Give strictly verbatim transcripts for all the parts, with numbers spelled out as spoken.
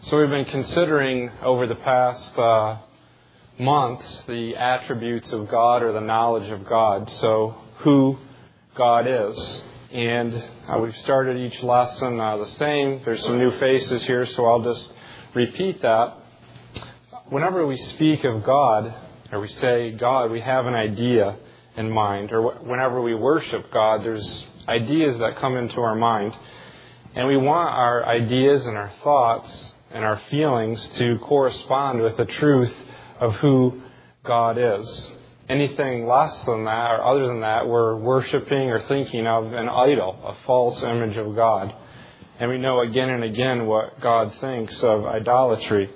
So we've been considering over the past uh, months the attributes of God or the knowledge of God. So who God is. And uh, we've started each lesson uh, the same. There's some new faces here, so I'll just repeat that. Whenever we speak of God, or we say God, we have an idea in mind. Or whenever we worship God, there's ideas that come into our mind. And we want our ideas and our thoughts and our feelings to correspond with the truth of who God is. Anything less than that or other than that, we're worshiping or thinking of an idol, a false image of God. And we know again and again what God thinks of idolatry.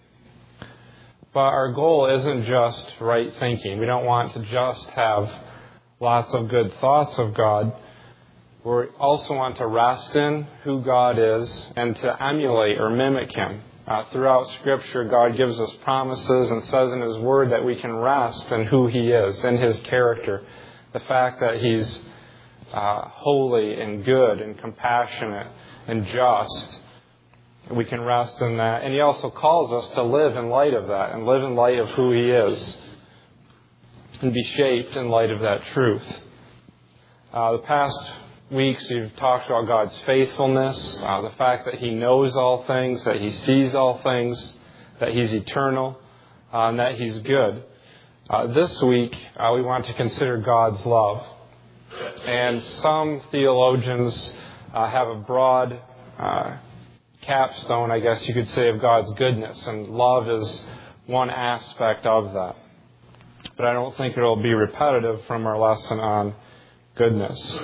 But our goal isn't just right thinking. We don't want to just have lots of good thoughts of God. We also want to rest in who God is and to emulate or mimic Him. Uh, throughout Scripture, God gives us promises and says in His Word that we can rest in who He is, in His character. The fact that He's uh, holy and good and compassionate and just. We can rest in that. And He also calls us to live in light of that and live in light of who He is and be shaped in light of that truth. Uh, the past weeks we've talked about God's faithfulness, uh, the fact that He knows all things, that He sees all things, that He's eternal, uh, and that He's good. Uh, this week uh, we want to consider God's love. And some theologians uh, have a broad uh, capstone, I guess you could say, of God's goodness, and love is one aspect of that. But I don't think it'll be repetitive from our lesson on goodness.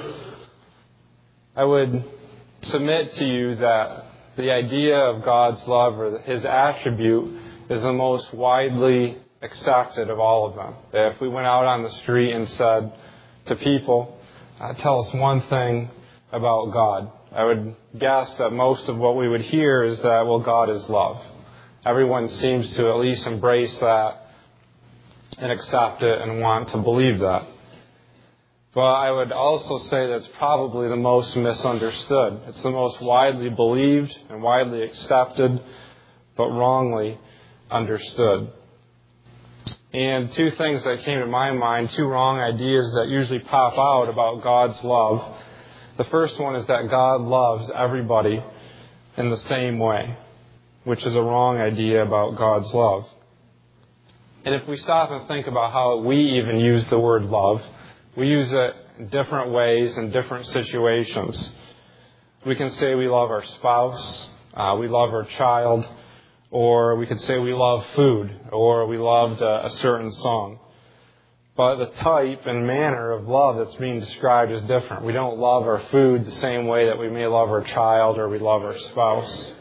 I would submit to you that the idea of God's love or His attribute is the most widely accepted of all of them. If we went out on the street and said to people, uh, tell us one thing about God, I would guess that most of what we would hear is that, well, God is love. Everyone seems to at least embrace that and accept it and want to believe that. But I would also say that's probably the most misunderstood. It's the most widely believed and widely accepted, but wrongly understood. And two things that came to my mind, two wrong ideas that usually pop out about God's love. The first one is that God loves everybody in the same way, which is a wrong idea about God's love. And if we stop and think about how we even use the word love, we use it in different ways in different situations. We can say we love our spouse, uh, we love our child, or we could say we love food, or we loved a, a certain song. But the type and manner of love that's being described is different. We don't love our food the same way that we may love our child or we love our spouse.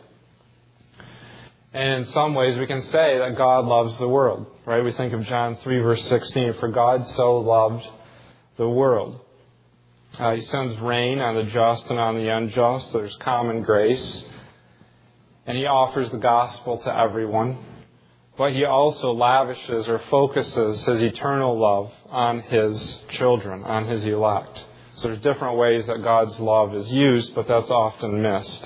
And in some ways we can say that God loves the world, right? We think of John three verse sixteen, for God so loved the world. Uh, he sends rain on the just and on the unjust. There's common grace. And He offers the gospel to everyone. But He also lavishes or focuses His eternal love on His children, on His elect. So there's different ways that God's love is used, but that's often missed.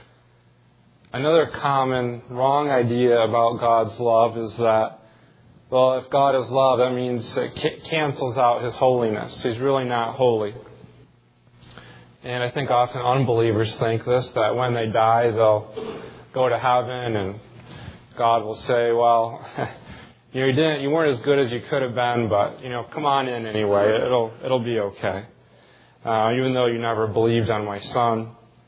Another common wrong idea about God's love is that, well, if God is love, that means it ca- cancels out His holiness. He's really not holy. And I think often unbelievers think this, that when they die, they'll go to heaven and God will say, well, you know, you didn't, you weren't as good as you could have been, but, you know, come on in anyway. It'll, it'll be okay. Uh, even though you never believed on my Son.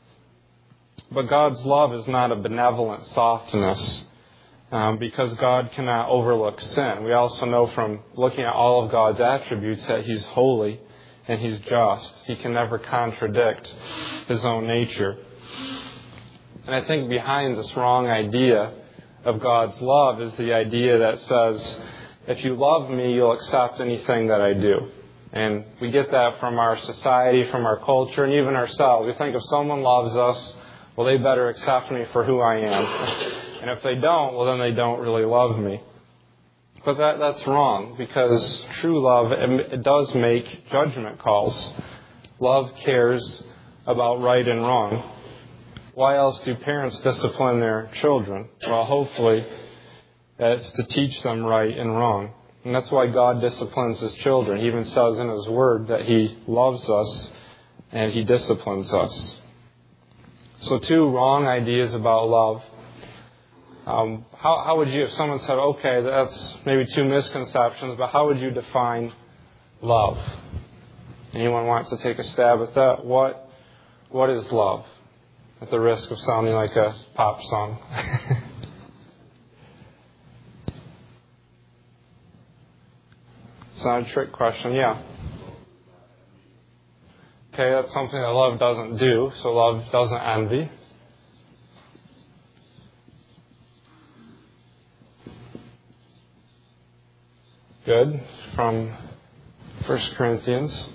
But God's love is not a benevolent softness. Um, because God cannot overlook sin. We also know from looking at all of God's attributes that He's holy and He's just. He can never contradict His own nature. And I think behind this wrong idea of God's love is the idea that says, if you love me, you'll accept anything that I do. And we get that from our society, from our culture, and even ourselves. We think if someone loves us, well, they better accept me for who I am. And if they don't, well, then they don't really love me. But that, that's wrong, because true love, it, it does make judgment calls. Love cares about right and wrong. why else do parents discipline their children? Well, hopefully it's to teach them right and wrong. And that's why God disciplines His children. He even says in His Word that He loves us and He disciplines us. So two wrong ideas about love. Um, how, how would you, if someone said, okay, that's maybe two misconceptions, but how would you define love? Anyone wants to take a stab at that? What What is love? At the risk of sounding like a pop song. It's not a trick question, yeah. Okay, that's something that love doesn't do. So love doesn't envy. Good. From First Corinthians.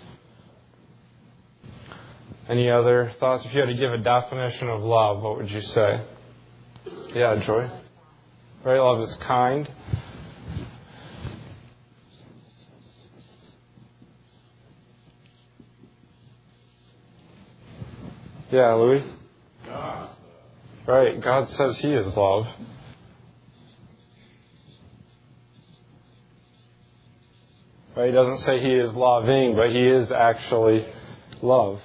Any other thoughts? If you had to give a definition of love, what would you say? Yeah, Joy. Right, love is kind. Yeah, Louis? God. Right, God says He is love. Right, He doesn't say He is loving, but He is actually love.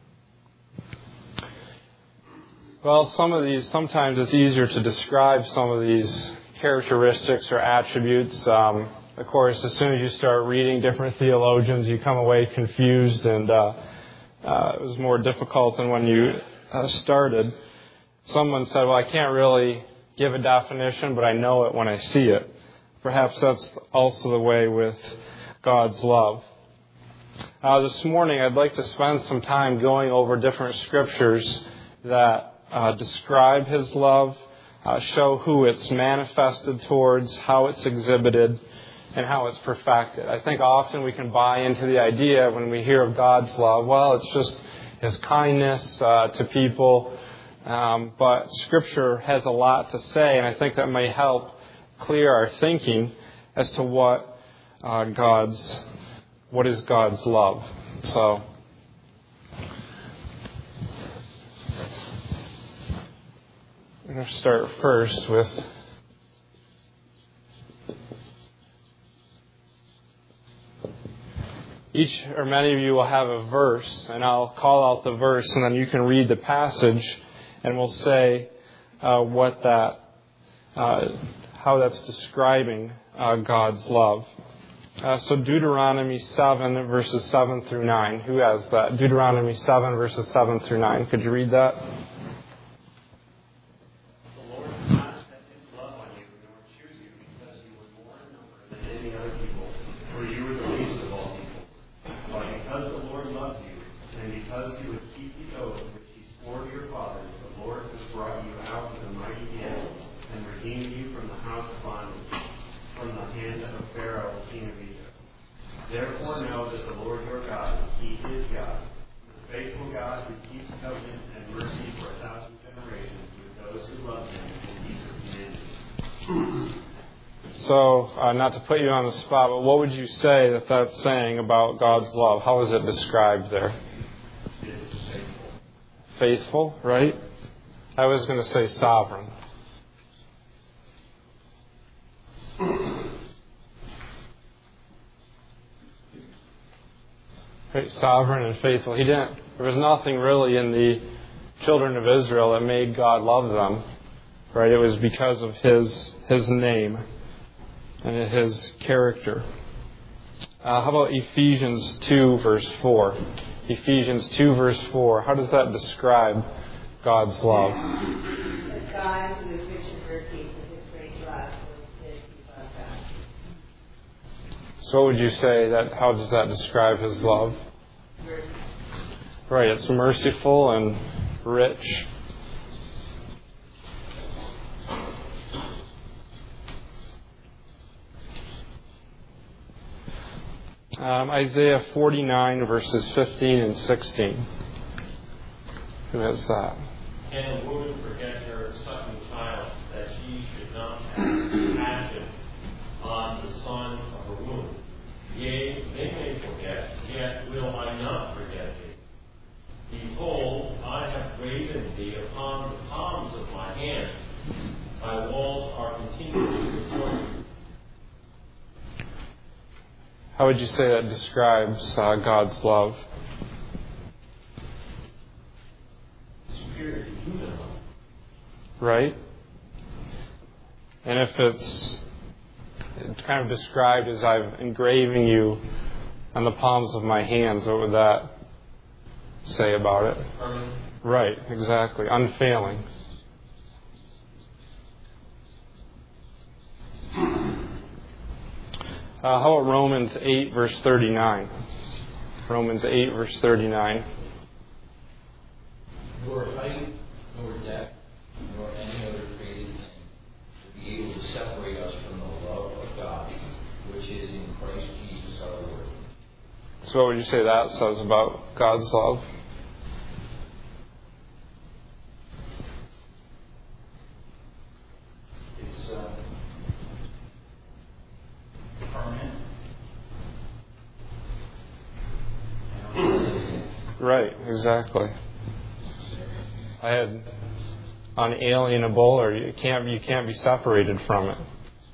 Well, some of these, sometimes it's easier to describe some of these characteristics or attributes. Um, of course, as soon as you start reading different theologians, you come away confused, and uh, uh, it was more difficult than when you uh, started. Someone said, well, I can't really give a definition, but I know it when I see it. Perhaps that's also the way with God's love. Uh, this morning, I'd like to spend some time going over different scriptures that Uh, describe His love, uh, show who it's manifested towards, how it's exhibited, and how it's perfected. I think often we can buy into the idea when we hear of God's love, well, it's just His kindness uh, to people. Um, but Scripture has a lot to say, and I think that may help clear our thinking as to what uh, God's, what is God's love. So. I'm going to start first with each or many of you will have a verse, and I'll call out the verse, and then you can read the passage, and we'll say uh, what that, uh, how that's describing uh, God's love. Uh, so Deuteronomy seven, verses seven through nine. Who has that? Deuteronomy seven, verses seven through nine. Could you read that? Therefore know that the Lord your God, He is God, the faithful God who keeps covenant and mercy for a thousand generations with those who love Him and keep His commandments. So, uh, not to put you on the spot, but what would you say that that's saying about God's love? How is it described there? It's faithful. Faithful, right? I was going to say sovereign. Right, sovereign and faithful. He didn't. There was nothing really in the children of Israel that made God love them. Right? It was because of His His name and His character. Uh, how about Ephesians two, verse four? Ephesians two, verse four. How does that describe God's love? But God, who is rich in mercy, with His great love, was His love God. So what would you say that? How does that describe His love? Mercy. Right, it's merciful and rich. Um, Isaiah forty-nine, verses fifteen and sixteen. Who has that? Can a woman forget her sucking child, that she should not have compassion on the son of her womb? Yea, they may forget, yet will I not forget thee. Behold, I have graven thee upon the palms of my hands. Thy walls are continually before me. How would you say that describes uh, God's love? Superior to human love. Right? And if it's kind of described as I've engraving you on the palms of my hands, what would that say about it? Permanent. Right, exactly. Unfailing. Uh, how about Romans eight, verse thirty-nine? Romans eight, verse thirty-nine. Nor height, nor depth, nor any other created thing will be able to separate us from the love of God, which is in Christ Jesus our Lord. So what would you say that says about God's love? It's uh, permanent. Right, exactly. I had unalienable, or you can't you can't be separated from it.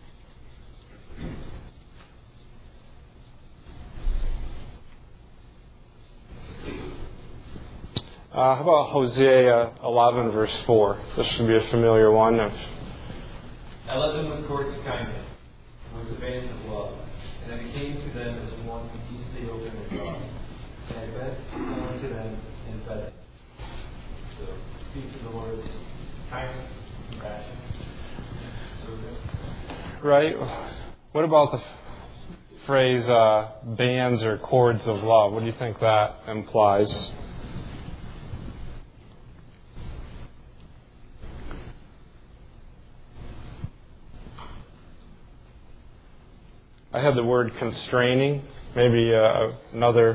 Uh, how about Hosea eleven, verse four? This should be a familiar one. If I led them with cords of kindness, with the bands of love, and I became to them as one who easily opened their jaws. And I fed someone to them and fed them. So, speaks of the Lord's kindness, compassion. So, right, what about the f- phrase uh, bands or cords of love? What do you think that implies? I had the word constraining, maybe uh, another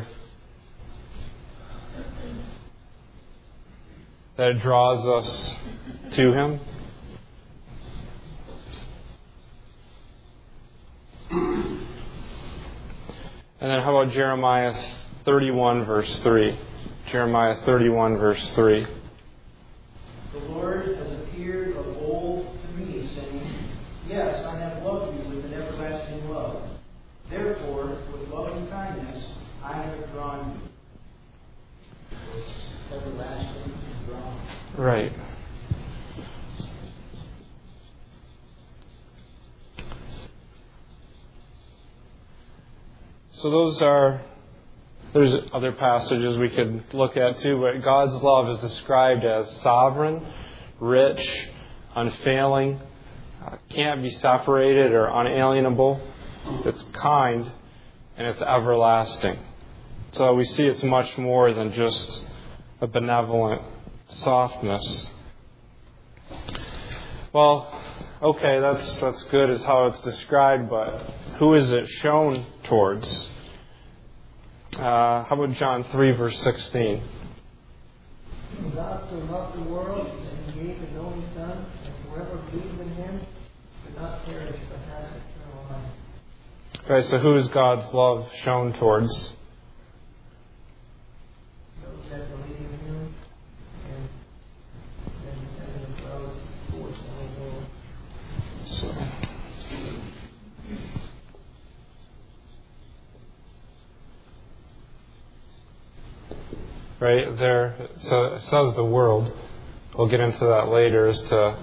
that draws us to Him. And then how about Jeremiah thirty-one, verse three? Jeremiah thirty-one, verse three. The Lord has appeared of old to me, saying, Yes, I have loved you with an everlasting love. Therefore, with loving kindness, I have drawn you. Everlasting and drawn. Right. So those are, there's other passages we could look at too, but God's love is described as sovereign, rich, unfailing, uh, can't be separated or unalienable. It's kind, and it's everlasting. So we see it's much more than just a benevolent softness. Well, okay, that's that's good as how it's described, but who is it shown towards? Uh, how about John three, verse sixteen? God so loved the world that He gave His only Son, and whoever believes in Him should not perish but have eternal life. Okay, so who is God's love shown towards? Those that believe in Him, and then as well as towards the whole world. So, right there, so it says the world. We'll get into that later as to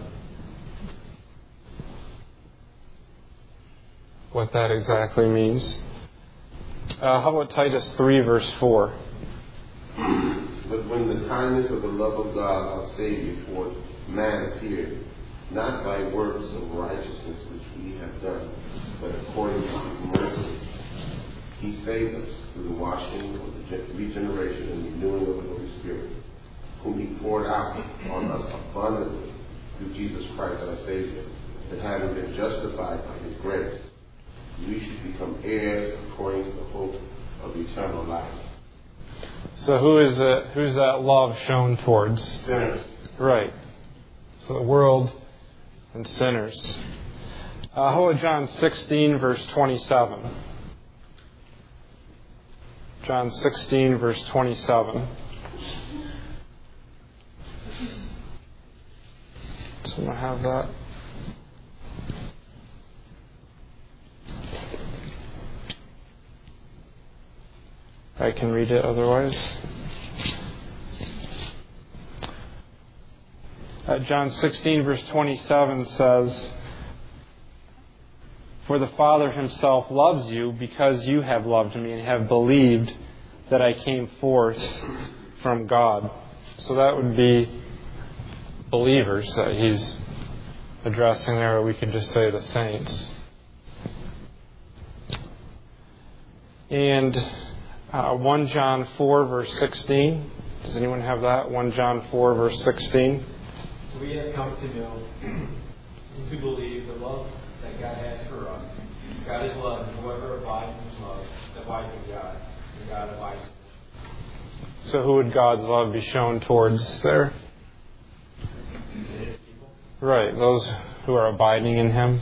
what that exactly means. Uh, how about Titus three, verse four? But when the kindness of the love of God our Savior toward man appeared, not by works of righteousness which we have done, but according to His mercy, He saved us through the washing of the regeneration and renewing of the Holy Spirit, whom He poured out on us abundantly through Jesus Christ our Savior, that having been justified by His grace, we should become heirs according to the hope of eternal life. So who is it, who's that love shown towards? Sinners. Right. So the world and sinners. Uh, how about John sixteen, verse twenty-seven? John sixteen, verse twenty-seven. Someone have that? I can read it otherwise. Uh, John sixteen, verse twenty-seven says, "For the Father himself loves you because you have loved me and have believed that I came forth from God." So that would be believers that he's addressing there, or we could just say the saints. And uh, First John four, verse sixteen. Does anyone have that? First John four, verse sixteen. So we have come to know and to believe the love that God has for us. God is love, and whoever abides in love abides in God, and God abides in him. So who would God's love be shown towards there? His people. Right, those who are abiding in him.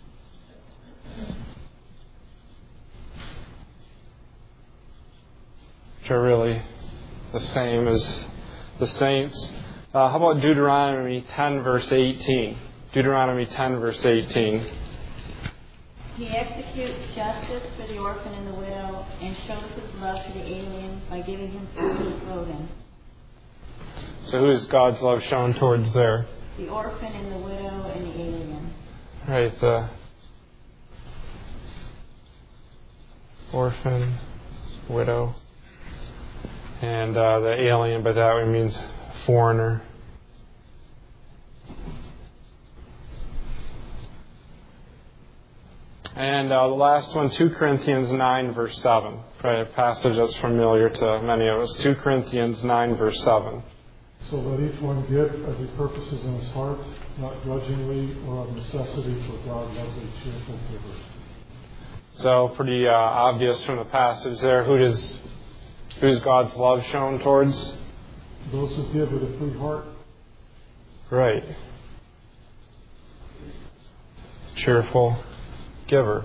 Which are really the same as the saints. Uh, how about Deuteronomy ten, verse eighteen? Deuteronomy ten, verse eighteen. He executes justice for the orphan and the widow and shows his love to the alien by giving him food and clothing. So who is God's love shown towards there? The orphan and the widow and the alien. Right, the orphan, widow, and uh, the alien, by that we means foreigner. And uh, the last one, Second Corinthians nine, verse seven. Right, a passage that's familiar to many of us. Second Corinthians nine, verse seven. So let each one give as he purposes in his heart, not grudgingly or of necessity, for God loves a cheerful giver. So pretty uh, obvious from the passage there. Who does who's God's love shown towards? Those who give with a free heart. Right. Cheerful giver.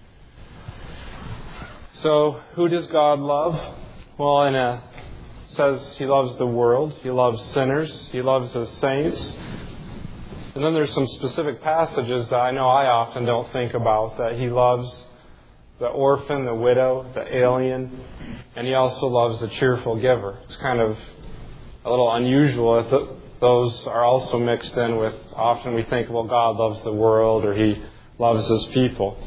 So who does God love? Well, in a says he loves the world, he loves sinners, he loves his saints. And then there's some specific passages that I know I often don't think about, that he loves the orphan, the widow, the alien, and he also loves the cheerful giver. It's kind of a little unusual that those are also mixed in with, often we think, well, God loves the world or he loves his people.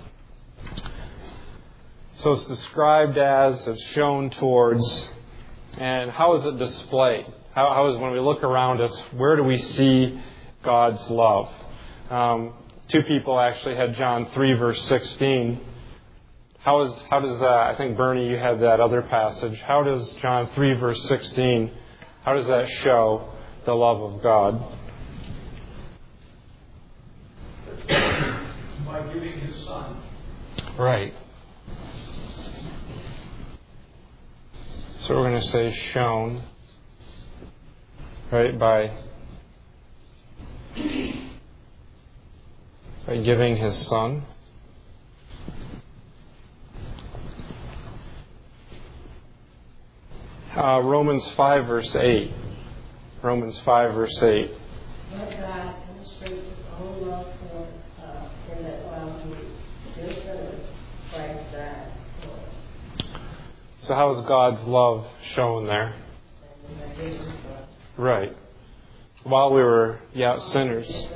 So it's described as, it's shown towards, and how is it displayed? How, how is, when we look around us, where do we see God's love? Um, two people actually had John three, verse sixteen. How is how does that, I think, Bernie, you had that other passage. How does John three, verse sixteen, how does that show the love of God? By giving his son. Right. So we're going to say shown, right, by, by giving his son. Uh, Romans five, verse eight. Romans five, verse eight. Let God demonstrate his own love for us, in that while we were still sinners, Christ died for us. So how is God's love shown there? And we are Right. While we were yet sinners.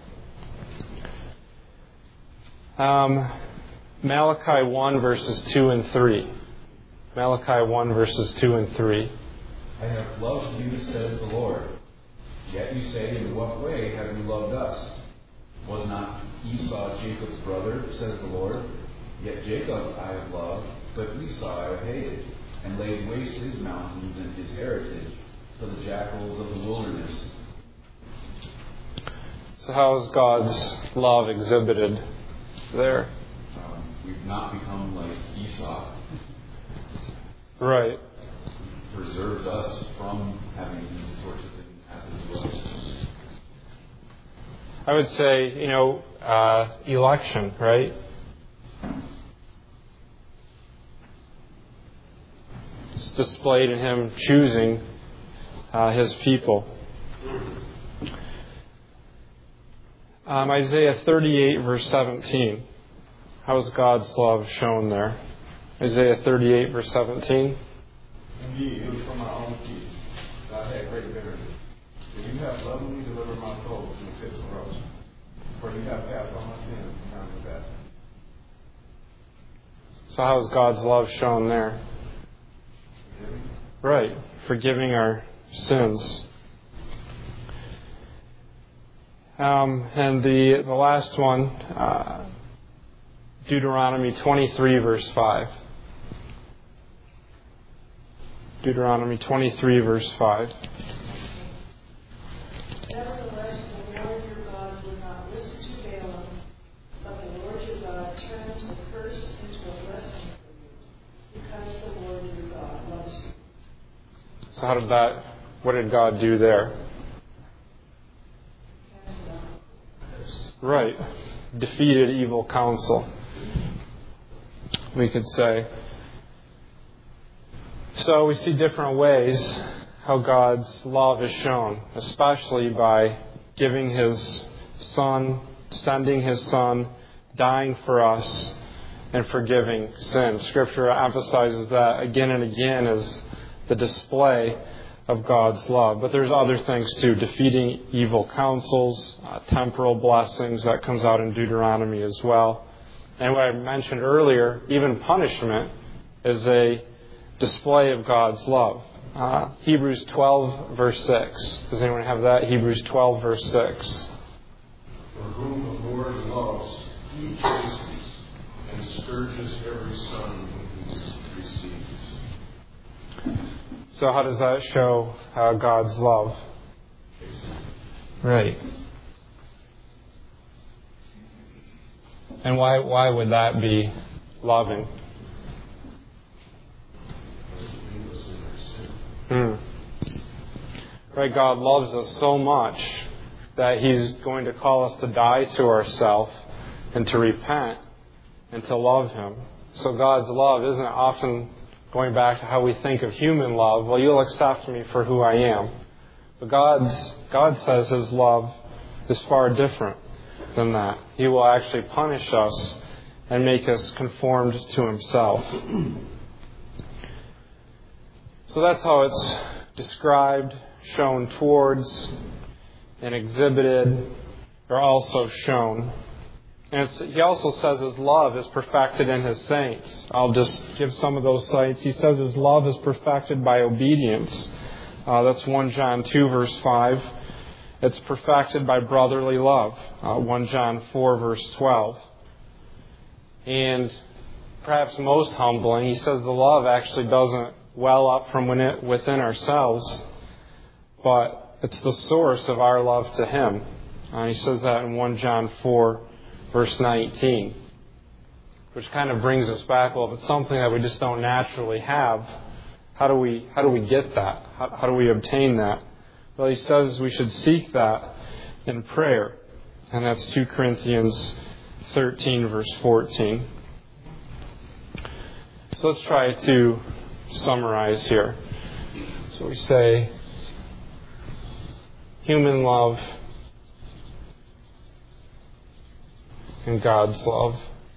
Um, Malachi one, verses two and three. Malachi one, verses two and three. I have loved you, says the Lord. Yet you say, in what way have you loved us? Was not Esau Jacob's brother, says the Lord? Yet Jacob I have loved, but Esau I have hated, and laid waste his mountains and his heritage for the jackals of the wilderness. So how is God's love exhibited there? Um, we've not become like Esau. Right. Preserves us from having these sorts of things happen to us. I would say, you know, uh, election, right? It's displayed in him choosing uh, his people. Um, Isaiah thirty-eight, verse seventeen. How is God's love shown there? Isaiah thirty-eight, verse seventeen. Indeed, it was from my own peace that I had great bitterness. For you have lovingly delivered my soul from the pits of corruption. For you have cast all my sins behind your back. So how is God's love shown there? Forgiving? Right, forgiving our sins. Um, and the the last one, uh, Deuteronomy twenty-three, verse five. Deuteronomy twenty-three, verse five. Nevertheless, the Lord your God would not listen to Balaam, but the Lord your God turned the curse into a blessing for you, because the Lord your God loves you. So how did that, what did God do there? Cast down the curse. Right. Defeated evil counsel, we could say. So we see different ways how God's love is shown, especially by giving His Son, sending His Son, dying for us, and forgiving sin. Scripture emphasizes that again and again as the display of God's love. But there's other things too, defeating evil counsels, uh, temporal blessings, that comes out in Deuteronomy as well. And what I mentioned earlier, even punishment is a display of God's love. Uh, Hebrews twelve, verse six. Does anyone have that? Hebrews twelve, verse six. For whom the Lord loves, He chastens and scourges every son whom He receives. So how does that show uh, God's love? Right. And why why would that be loving? Hmm. Right, God loves us so much that He's going to call us to die to ourselves and to repent and to love Him. So God's love isn't often going back to how we think of human love. Well, you'll accept me for who I am. But God's God says His love is far different than that. He will actually punish us and make us conformed to Himself. So that's how it's described, shown towards, and exhibited, or also shown. And it's, he also says His love is perfected in His saints. I'll just give some of those sites. He says His love is perfected by obedience. Uh, that's First John two, verse five. It's perfected by brotherly love. Uh, First John four, verse twelve. And perhaps most humbling, he says the love actually doesn't well up from within ourselves, but it's the source of our love to Him. Uh, he says that in First John four, verse nineteen, which kind of brings us back. Well, if it's something that we just don't naturally have, how do we how do we get that? How, how do we obtain that? Well, he says we should seek that in prayer, and that's Second Corinthians thirteen, verse fourteen. So let's try to summarize here. So we say human love and God's love.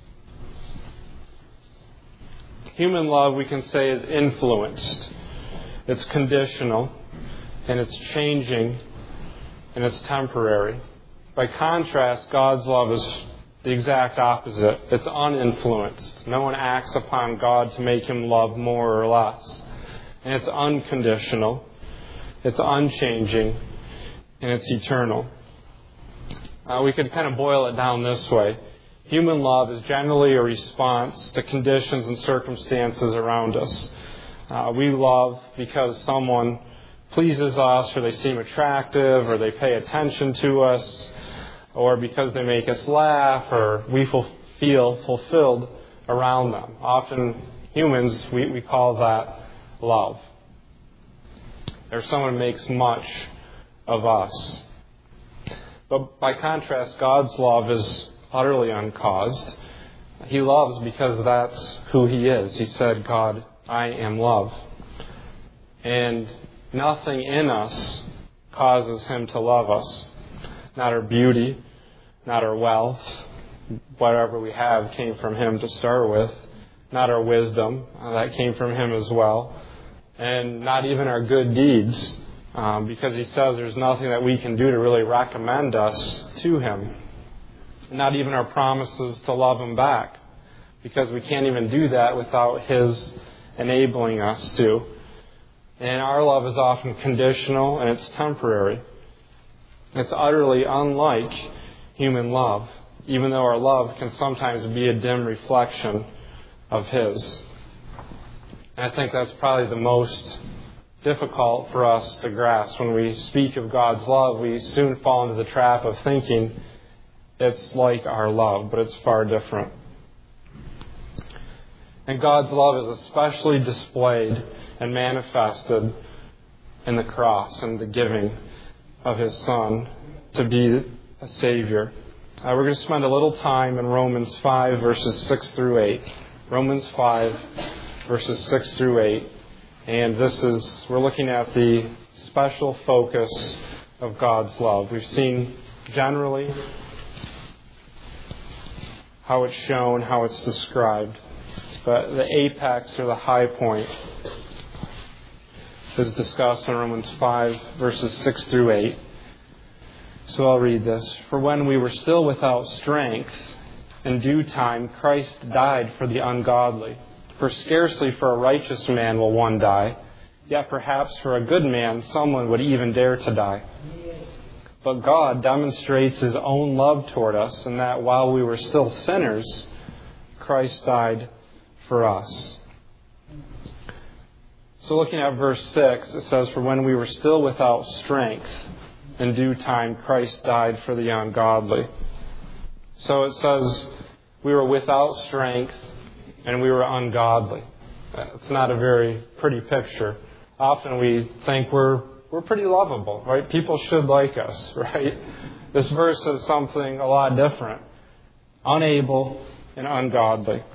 Human love, we can say, is influenced. It's conditional, and it's changing, and it's temporary. By contrast, God's love is the exact opposite. It's uninfluenced. No one acts upon God to make Him love more or less. And it's unconditional. It's unchanging. And it's eternal. Uh, we could kind of boil it down this way. Human love is generally a response to conditions and circumstances around us. Uh, we love because someone pleases us, or they seem attractive, or they pay attention to us, or because they make us laugh, or we feel fulfilled around them. Often humans, we, we call that love. Or someone makes much of us. But by contrast, God's love is utterly uncaused. He loves because that's who He is. He said, God, I am love. And nothing in us causes Him to love us. Not our beauty, not our wealth. Whatever we have came from Him to start with. Not our wisdom. Uh, that came from Him as well. And not even our good deeds. Um, because He says there's nothing that we can do to really recommend us to Him. Not even our promises to love Him back. Because we can't even do that without His enabling us to. And our love is often conditional and it's temporary. It's utterly unlike human love, even though our love can sometimes be a dim reflection of His. And I think that's probably the most difficult for us to grasp. When we speak of God's love, we soon fall into the trap of thinking it's like our love, but it's far different. And God's love is especially displayed and manifested in the cross and the giving of His Son to be a Savior. Uh, we're going to spend a little time in Romans five, verses six through eight. Romans five, verses six through eight. And this is, we're looking at the special focus of God's love. We've seen generally how it's shown, how it's described. But the apex or the high point is discussed in Romans five, verses six through eight. So I'll read this. For when we were still without strength, in due time Christ died for the ungodly. For scarcely for a righteous man will one die, yet perhaps for a good man someone would even dare to die. But God demonstrates His own love toward us in that while we were still sinners, Christ died for us. So looking at verse six, it says, for when we were still without strength, in due time Christ died for the ungodly. So it says we were without strength and we were ungodly. It's not a very pretty picture. Often we think we're we're pretty lovable, right? People should like us, right? This verse says something a lot different. Unable and ungodly.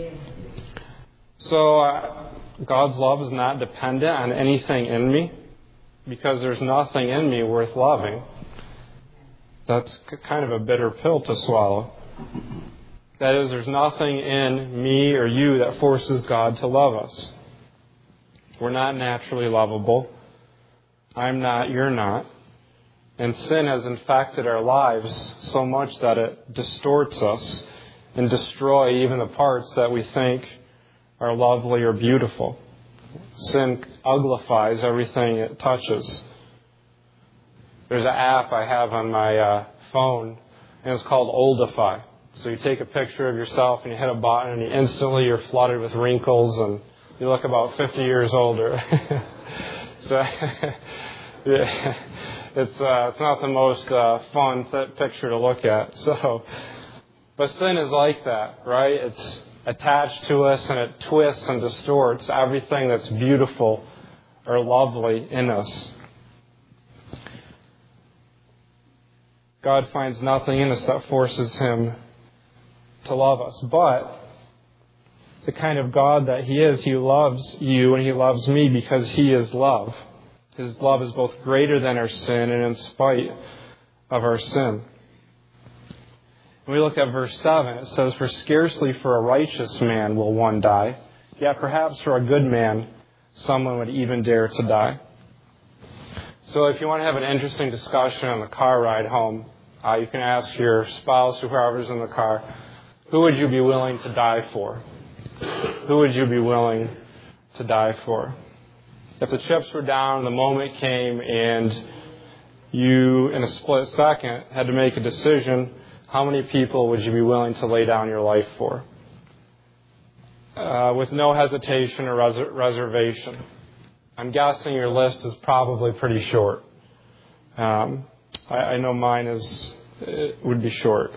So uh, God's love is not dependent on anything in me, because there's nothing in me worth loving. That's kind of a bitter pill to swallow. That is, there's nothing in me or you that forces God to love us. We're not naturally lovable. I'm not, you're not. And sin has infected our lives so much that it distorts us and destroys even the parts that we think are lovely or beautiful. Sin uglifies everything it touches. There's an app I have on my uh, phone, and it's called Oldify. So you take a picture of yourself and you hit a button, and you instantly you're flooded with wrinkles, and you look about fifty years older. So yeah, it's uh, it's not the most uh, fun th- picture to look at. So, but sin is like that, right? It's attached to us, and it twists and distorts everything that's beautiful or lovely in us. God finds nothing in us that forces Him to love us. But the kind of God that He is, He loves you and He loves me because He is love. His love is both greater than our sin and in spite of our sin. When we look at verse seven, it says, for scarcely for a righteous man will one die, yet perhaps for a good man someone would even dare to die. So if you want to have an interesting discussion on the car ride home, uh, you can ask your spouse or whoever's in the car, who would you be willing to die for? Who would you be willing to die for? If the chips were down, the moment came, and you, in a split second, had to make a decision, how many people would you be willing to lay down your life for? Uh, with no hesitation or res- reservation. I'm guessing your list is probably pretty short. Um, I, I know mine is it would be short.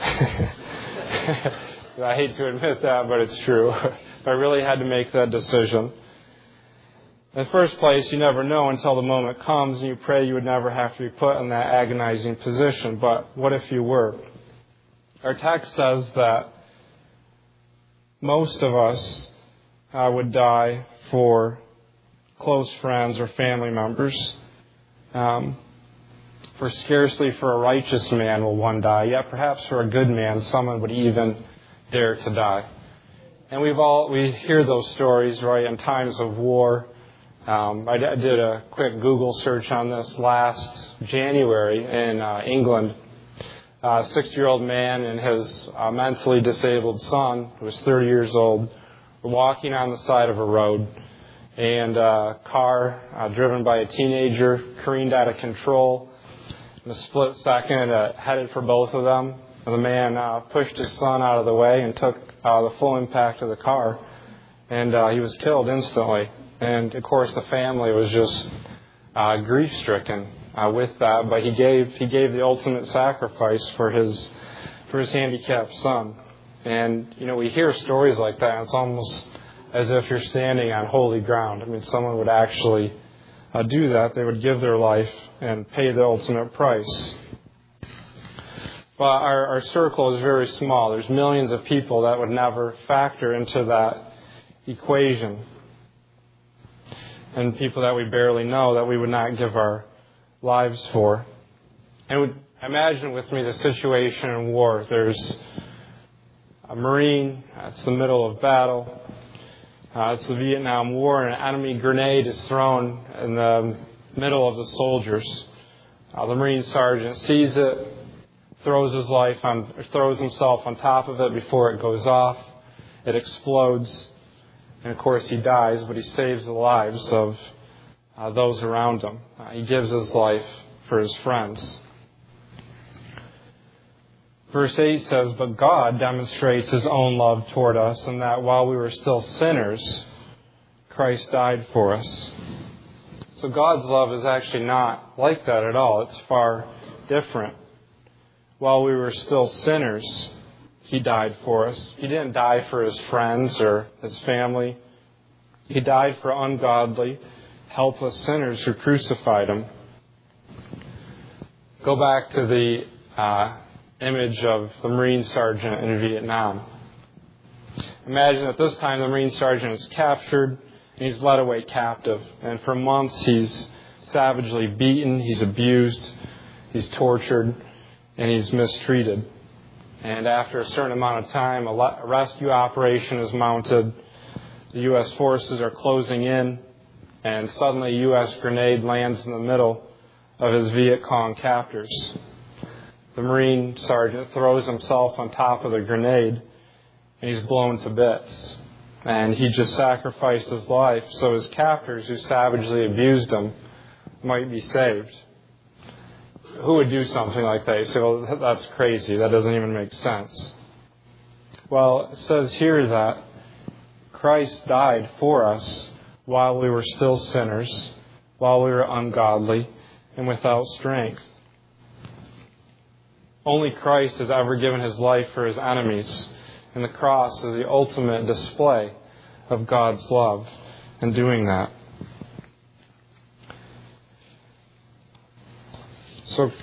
I hate to admit that, but it's true. I really had to make that decision. In the first place, you never know until the moment comes, and you pray you would never have to be put in that agonizing position. But what if you were? Our text says that most of us uh, would die for close friends or family members. Um, For scarcely for a righteous man will one die, yet perhaps for a good man someone would even dare to die. And we've all we hear those stories, right, in times of war. Um, I, d- I did a quick Google search on this last January in uh, England. A sixty-year-old man and his uh, mentally disabled son, who was thirty years old, were walking on the side of a road, and a car uh, driven by a teenager careened out of control. In a split second, uh, headed for both of them. And the man uh, pushed his son out of the way and took uh, the full impact of the car, and uh, he was killed instantly. And of course, the family was just uh, grief-stricken uh, with that. But he gave he gave the ultimate sacrifice for his for his handicapped son. And you know, we hear stories like that, and it's almost as if you're standing on holy ground. I mean, someone would actually uh, do that. They would give their life and pay the ultimate price. But our, our circle is very small. There's millions of people that would never factor into that equation. And people that we barely know that we would not give our lives for. And would imagine with me the situation in war. There's a Marine. It's the middle of battle. Uh, it's the Vietnam War, and an enemy grenade is thrown in the middle of the soldiers. Uh, the Marine sergeant sees it, throws his life on, throws himself on top of it before it goes off. It explodes, and of course he dies, but he saves the lives of uh, those around him. Uh, he gives his life for his friends. Verse eight says, "But God demonstrates His own love toward us, in that while we were still sinners, Christ died for us." So God's love is actually not like that at all. It's far different. While we were still sinners, He died for us. He didn't die for His friends or His family. He died for ungodly, helpless sinners who crucified Him. Go back to the uh, image of the Marine sergeant in Vietnam. Imagine at this time the Marine sergeant is captured and he's led away captive. And for months he's savagely beaten, he's abused, he's tortured, and he's mistreated. And after a certain amount of time, a rescue operation is mounted. The U S forces are closing in, and suddenly a U S grenade lands in the middle of his Viet Cong captors. The Marine sergeant throws himself on top of the grenade, and he's blown to bits. And he just sacrificed his life so his captors, who savagely abused him, might be saved. Who would do something like that? You say, well, that's crazy. That doesn't even make sense. Well, it says here that Christ died for us while we were still sinners, while we were ungodly and without strength. Only Christ has ever given His life for His enemies, and the cross is the ultimate display of God's love in doing that. So,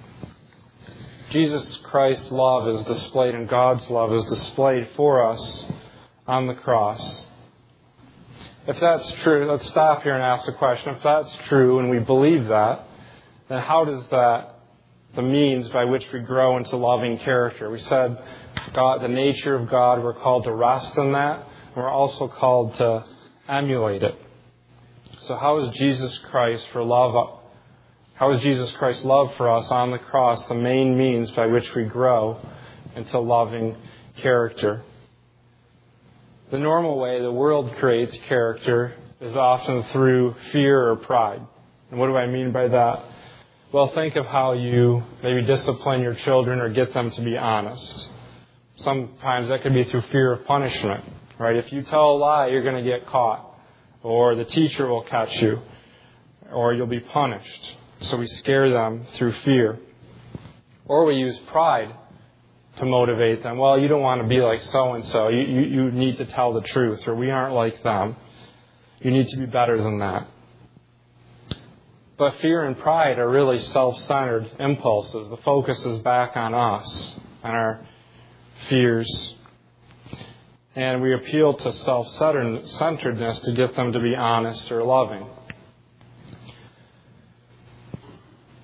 Jesus Christ's love is displayed, and God's love is displayed for us on the cross. If that's true, let's stop here and ask the question. If that's true, and we believe that, then how does that, the means by which we grow into loving character? We said God, the nature of God, we're called to rest in that. And we're also called to emulate it. So how is Jesus Christ for love? How is Jesus Christ's love for us on the cross the main means by which we grow into loving character? The normal way the world creates character is often through fear or pride. And what do I mean by that? Well, think of how you maybe discipline your children or get them to be honest. Sometimes that could be through fear of punishment, right? If you tell a lie, you're going to get caught, or the teacher will catch you, or you'll be punished. So we scare them through fear. Or we use pride to motivate them. Well, you don't want to be like so-and-so. You, you, you need to tell the truth, or we aren't like them. You need to be better than that. But fear and pride are really self-centered impulses. The focus is back on us, on our fears. And we appeal to self-centeredness to get them to be honest or loving.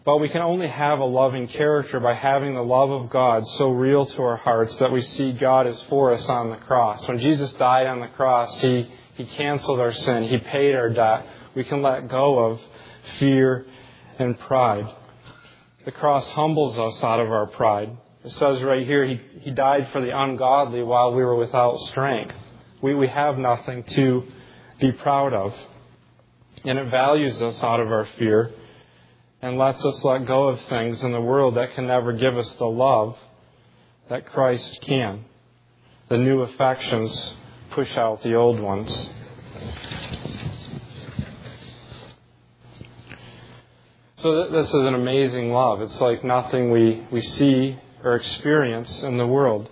But we can only have a loving character by having the love of God so real to our hearts that we see God is for us on the cross. When Jesus died on the cross, He, he canceled our sin. He paid our debt. We can let go of fear and pride. The cross humbles us out of our pride. It says right here, He, he died for the ungodly while we were without strength. We, we have nothing to be proud of. And it values us out of our fear and lets us let go of things in the world that can never give us the love that Christ can. The new affections push out the old ones. So th- this is an amazing love. It's like nothing we, we see or experience in the world.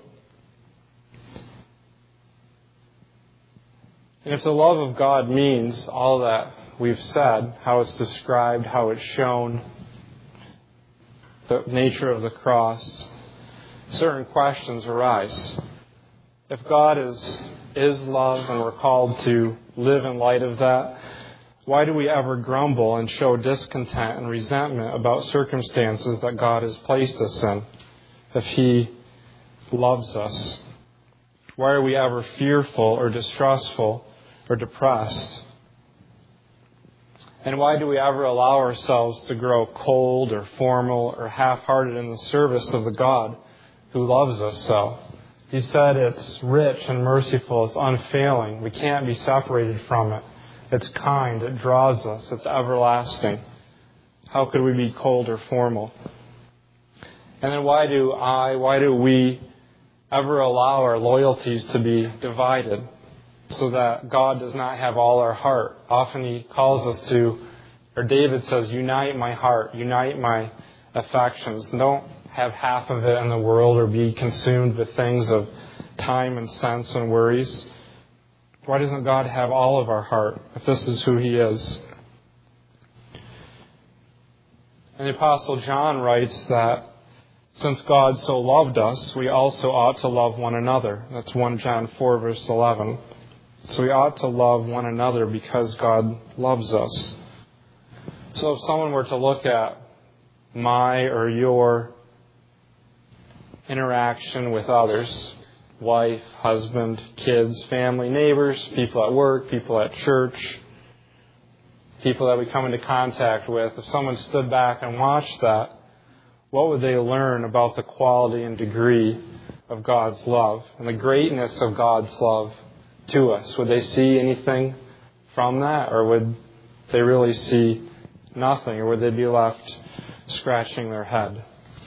And if the love of God means all that we've said, how it's described, how it's shown, the nature of the cross, certain questions arise. If God is, is love and we're called to live in light of that, why do we ever grumble and show discontent and resentment about circumstances that God has placed us in if He loves us? Why are we ever fearful or distrustful or depressed? And why do we ever allow ourselves to grow cold or formal or half-hearted in the service of the God who loves us so? He said it's rich and merciful, it's unfailing. We can't be separated from it. It's kind, it draws us, it's everlasting. How could we be cold or formal? And then why do I, why do we ever allow our loyalties to be divided so that God does not have all our heart? Often He calls us to, or David says, unite my heart, unite my affections. Don't have half of it in the world or be consumed with things of time and sense and worries. Why doesn't God have all of our heart if this is who He is? And the Apostle John writes that since God so loved us, we also ought to love one another. That's First John four, verse eleven. So we ought to love one another because God loves us. So if someone were to look at my or your interaction with others, wife, husband, kids, family, neighbors, people at work, people at church, people that we come into contact with, if someone stood back and watched that, what would they learn about the quality and degree of God's love and the greatness of God's love to us? Would they see anything from that, or would they really see nothing, or would they be left scratching their head?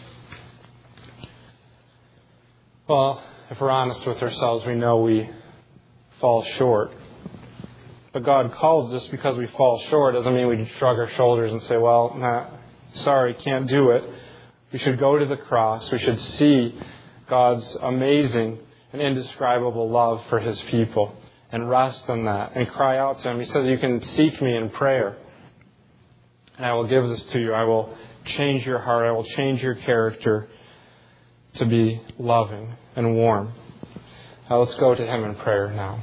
Well, if we're honest with ourselves, we know we fall short. But God calls us because we fall short. Doesn't mean we shrug our shoulders and say, well, nah, sorry, can't do it. We should go to the cross. We should see God's amazing and indescribable love for His people and rest in that and cry out to Him. He says, you can seek me in prayer and I will give this to you. I will change your heart. I will change your character to be loving and warm. Now let's go to Him in prayer now.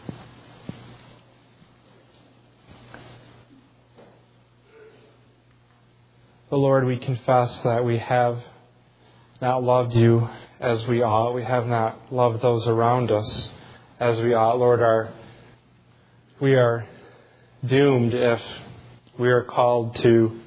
But Lord, we confess that we have not loved You as we ought. We have not loved those around us as we ought. Lord, our, we are doomed if we are called to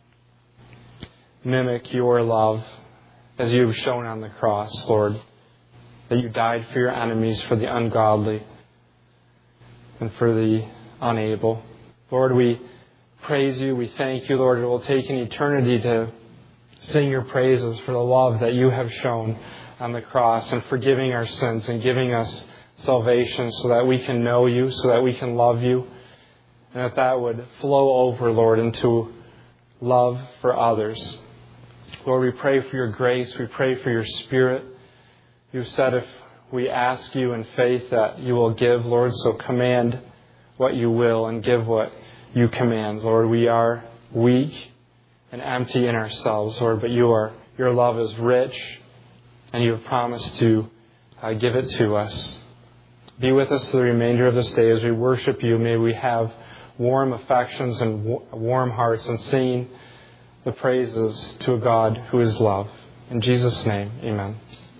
mimic Your love as You've shown on the cross, Lord, that You died for Your enemies, for the ungodly, and for the unable. Lord, we praise You. We thank You, Lord. It will take an eternity to sing Your praises for the love that You have shown on the cross and forgiving our sins and giving us salvation so that we can know You, so that we can love You, and that that would flow over, Lord, into love for others. Lord, we pray for Your grace. We pray for Your Spirit. You've said if we ask You in faith that You will give, Lord, so command what You will and give what You command. Lord, we are weak and empty in ourselves, Lord, but You are, Your love is rich and You have promised to uh, give it to us. Be with us the remainder of this day as we worship You. May we have warm affections and warm hearts and singing the praises to a God who is love. In Jesus' name, amen.